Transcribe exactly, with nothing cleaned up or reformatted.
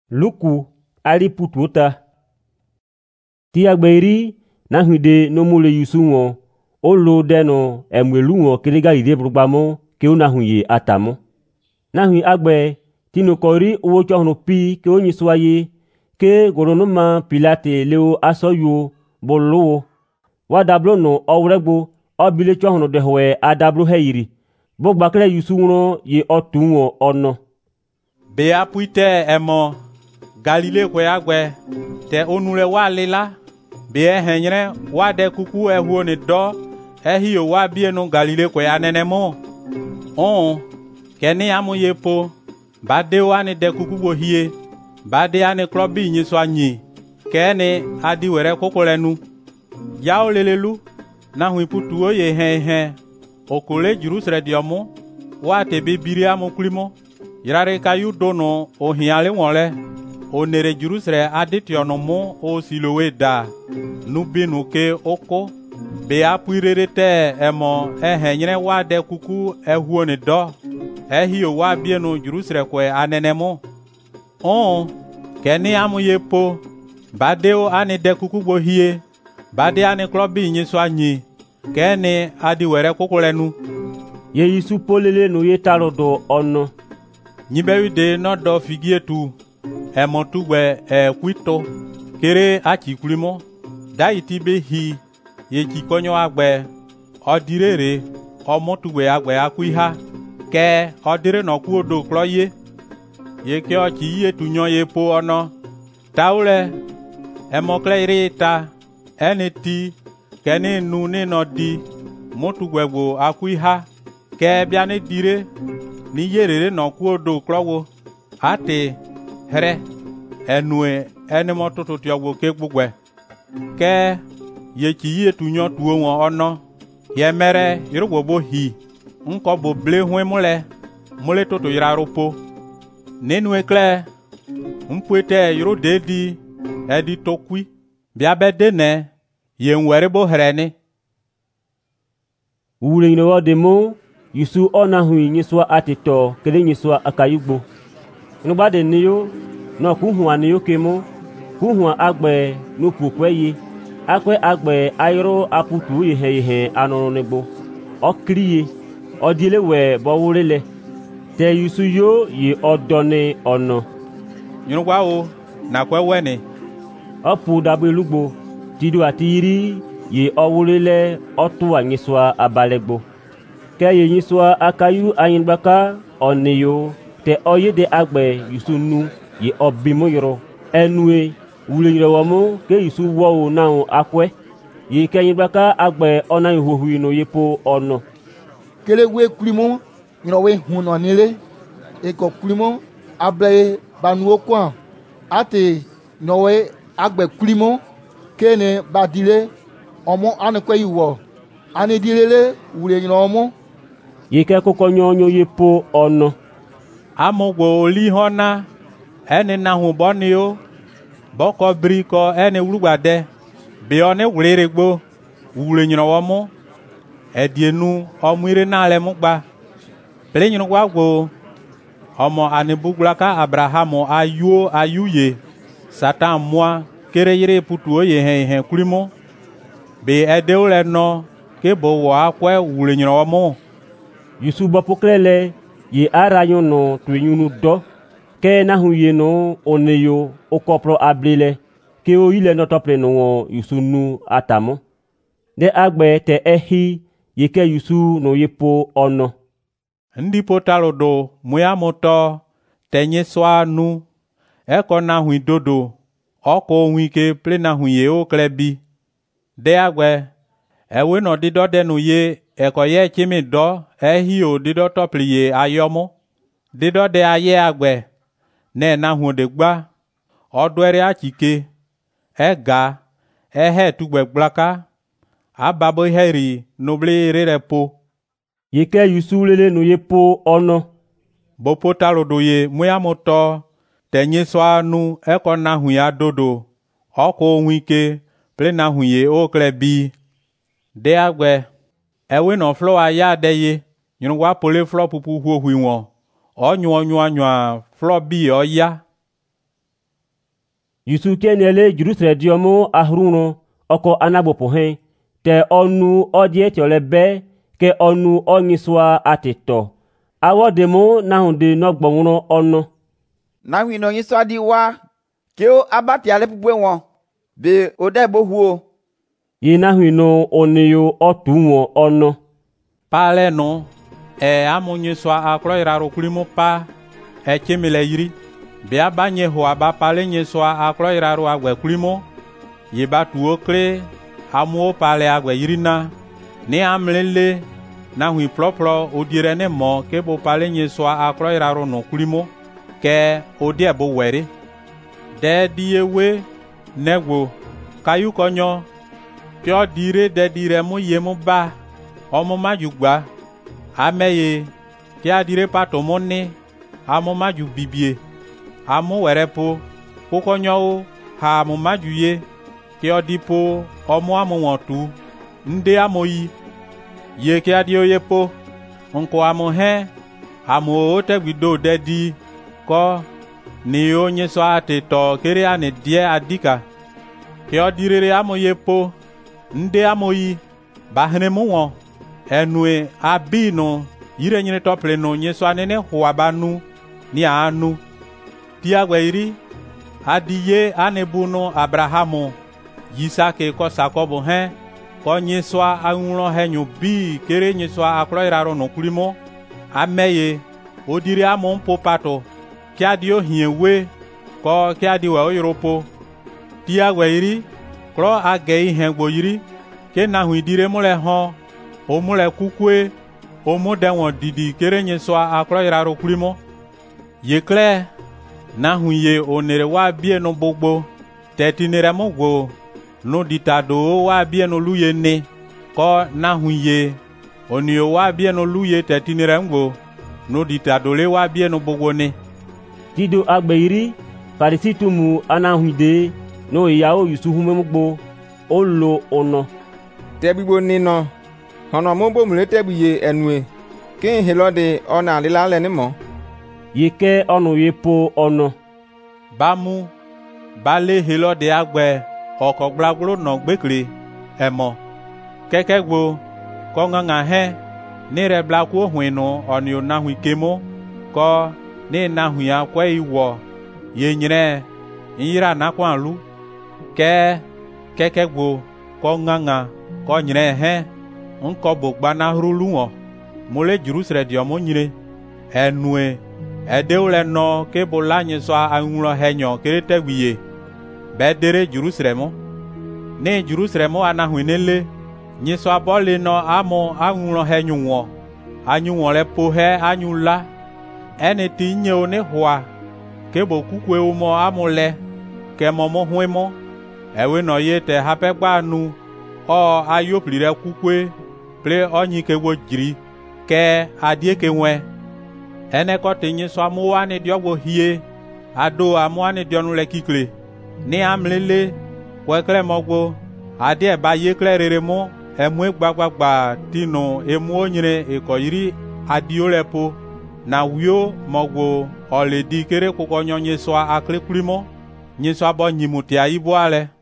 Luku aliputuota. Tiagberi na huide no mule yusunwo o lo deno emweluwo kiriga ide brugbamo ke una huye atamo. Na hui agbe tino kori owo chohno pi ke onyi swaye ke goronoma Pilate leo asoyo bolowo wa dablo no owregbo obile chohno dehwe adablo heiri bogba kle yusunwo ye otunwo ono. Be apuite emo Galile kwe agbe te onule wa lela be ehenyre wa de kuku ehuo ni do ehio wa bienu Galile kwe anenemo on keni amu yepo bade wa ni de kuku bo hie bade ani klobi nyi so anyi keni adi were kokolenu yao lelelu na hui putu oye he he okole Jerusalem diomo wa te bibiri amu klimo yare kayu dono o hiale wonle onere Jerusalem aditiono mo o silowe da nubinu ke oko be apuirere te emo ehenyre wa de kuku ehuo ni do ehio wa bienu Jerusalem kwe anenemo on keni amu yepo badeo ani de kuku bo hie bade ani klobi nyi so anyi keni adi were kokolenu ye yisu polele no ye tarodo ono nyibewi de no do figie tu emo tugbe e kwito kere achi kulimo daiti be hi ye chikonyo agbe odirere omo tugbe agbe akuiha ke odire no ku odo kloye ye ke ochi ye tunyo ye po ono taule emo kleiri ta eneti keni nu ni no di motugbe gbo akuiha ke bia ni dire ni yerere no ku odo klowo ate here enue eni motutu tiogbo ke gbugbe ke ye chi ye tunyo tuo won ono ye mere irugbo bo hi nko bo ble hwe mule mule tutu yirarupo nenu ekle mpwete yiro dedi edi tokwi bia bede ne ye nwere bo hereni wule ino demo yusu ona hui nyiswa atito kele nyiswa akayugbo nuba de niyo no kuhua niyo kemo kuhua agbe no pukweye akwe agbe ayro aputu ihe ihe anono negbo okriye odile we bowurele te yusu yo ye odone ono nyunwa o na kweweni opu dabu elugbo tidu atiri ye owurele otu anyiswa abalegbo ke ye nyiswa akayu ayinbaka oniyo te oyede agbe yusunu ye obimo yoro enue wulenyrewomo ke yusu wo na akwe ye kenyibaka agbe ona ihohu no yepo ono kele we kulimo nyrowe huno nile e ko kulimo able banuo kwa ate nowe agbe kulimo kene badile omo anekwe iwo anedilele wulenyromo ye ke kokonyonyo yepo ono amugbo oli hona eni na hu bonio boko briko eni wulugbade bi oni wuliregbo wulenyinowo mu edienu omwire na ale mugba plenyinu gwagbo omo anibuglaka Abrahamu ayuo ayuye satan moi kere yire putu oye he he kulimo bi edeule no ke bo wa akwe wulenyinowo mu yusu bopoklele ye arayo no twenyunu do ke na huye no oneyo okopro ablele ke o ile no tople no yusunu atamo de agbe te ehi ye ke yusu no yepo ono ndi potalodo muya moto tenye swanu eko na hu dodo oko nwike ple na huye o klebi de agbe ewe no dido de no ye eko ye chimi do ehi o dido topliye ayomo dido de aye agbe ne na hu de gba odwere achike ega ehe tugbe gblaka ababo heri nobli rerepo yeke yusulele no yepo ono bopo talodo ye muyamoto tenye swanu eko na hu ya dodo oko nwike ple na hu ye o klebi de agbe ewe no flo aya de ye nyunu wa pole flo pupu huo hui won onyu onyu anyu flo bi oya Yusu kenele Jerusalem diomo ahruno oko anabopo hen te onu odie tiole be ke onu onyisoa atito awodemo nahunde nogbonwo ono na hwino nyisoa di wa ke o abati ale pupwe won be odebo huo yi nahwino oniyo otuwo ono pale no e amunyisoa akloiraro kulimo pa e chemile yiri be abanye ho aba pale nyisoa akloiraro agwe kulimo yiba tuo kle amuo pale agwe yirina ni amlele na hui ploplo odire ne mo ke bo pale nyisoa akloiraro no kulimo ke odie bo were de diewe negwo kayu konyo pyo dire de dire mu yemu ba omo majugba ameye tia dire pato moni amo maju bibie amu werepo kokonyo ha amu majuye ke odipo omo amu wontu nde amoyi ye ke adio yepo nko amu he amu otegbido dedi ko ni onye so atito kere ane die adika ke odirere amu yepo nde amoyi bahne mu won enue abino yire nyine tople no nyeso anene huabanu ni anu tiagweiri adiye anebuno Abrahamu Yisake ko Sakobo he ko nyeso anwuro henyu bi kere nyeso akloiraro no kulimo ameye odiri amon popato kiadio hiewe ko kiadi wa oyropo tiagweiri kro agei hengboyiri ke na huidire mole ho o mule kukwe o mu dewon didi kere nyeso akloiraro kulimo yekle na huye onere wa bie no gbogbo tetinere mogwo no ditado wa bie no luye ne ko na huye onio wa bie no luye tetinere ngwo no ditado le wa bie no gbogbo ne tido agbeiri farisitumu anahuide no yawo yusuhume mogbo olo ono tebigbo nino hono mo bo mule tebiye enue ke helode ona lila le ni mo yike onu yepo ono bamu bale helode agbe oko gblaglo no gbekle emo kekegbo ko nganga he ni re blakwo hwinu oni onahu ikemo ko ni nahu ya kwa iwo ye nyire yira nakwa lu ke kekegbo ko nganga ko nyire he nko bogba na rulu won mole Jerusalem di omo nyire enue edeule no ke bolanyi so anwuro henyo kere tegbiye bedere Jerusalem ne Jerusalem anahu nele nyi so abole no amo anwuro henyu won anyu won le po he anyula ene ti nye one hwa ke bokukwe umo amule ke momo hwemo ewe no ye te hapegba nu o ayoplire kukwe ple onyi ke wo jiri ke adie ke nwe ene ko tinyi so amuwa ni diogwo hie ado amuwa ni dionu le kikle ni amlele kwekle mogwo adie ba ye kle rere mo emu gbagbagba tino emu onyire ekoyiri adio lepo na wio mogwo oledi kere kokonyo nyeso akle kulimo nyeso abo nyimuti ayibo ale